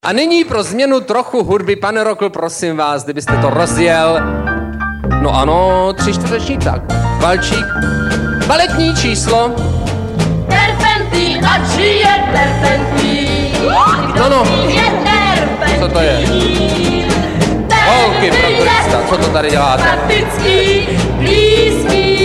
A nyní pro změnu trochu hudby, pane Rokl, prosím vás, kdybyste to rozjel. No ano, 3/4 tak. Valčík. Baletní číslo. Terpentín, ať žije terpentín. No. Co to je? Holky, pro turista, co to tady děláte? Praktický, blízký.